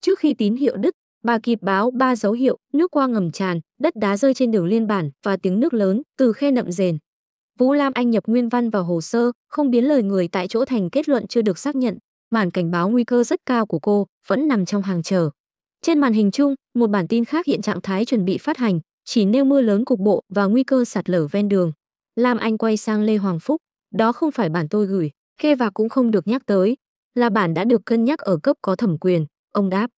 Trước khi tín hiệu đứt, bà kịp báo 3 dấu hiệu: nước qua ngầm tràn, đất đá rơi trên đường liên bản và tiếng nước lớn từ khe nậm rền. Vũ Lam Anh nhập nguyên văn vào hồ sơ, không biến lời người tại chỗ thành kết luận chưa được xác nhận. Bản cảnh báo nguy cơ rất cao của cô vẫn nằm trong hàng chờ. Trên màn hình chung, một bản tin khác hiện trạng thái chuẩn bị phát hành, chỉ nêu mưa lớn cục bộ và nguy cơ sạt lở ven đường. Lam Anh quay sang Lê Hoàng Phúc: đó không phải bản tôi gửi, khe và cũng không được nhắc tới, là bản đã được cân nhắc ở cấp có thẩm quyền. Ông đáp.